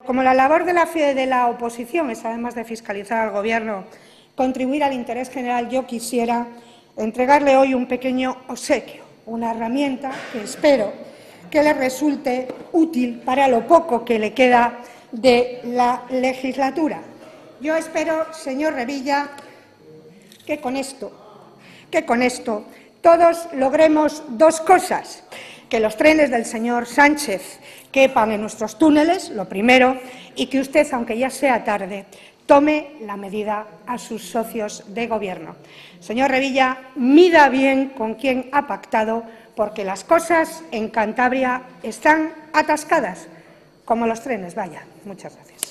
Como la labor de la oposición es, además de fiscalizar al Gobierno, contribuir al interés general, yo quisiera entregarle hoy un pequeño obsequio, una herramienta que espero que le resulte útil para lo poco que le queda de la legislatura. Yo espero, señor Revilla, que con esto todos logremos dos cosas: que los trenes del señor Sánchez quepan en nuestros túneles, lo primero, y que usted, aunque ya sea tarde, tome la medida a sus socios de Gobierno. Señor Revilla, mida bien con quién ha pactado, porque las cosas en Cantabria están atascadas, como los trenes. Vaya. Muchas gracias.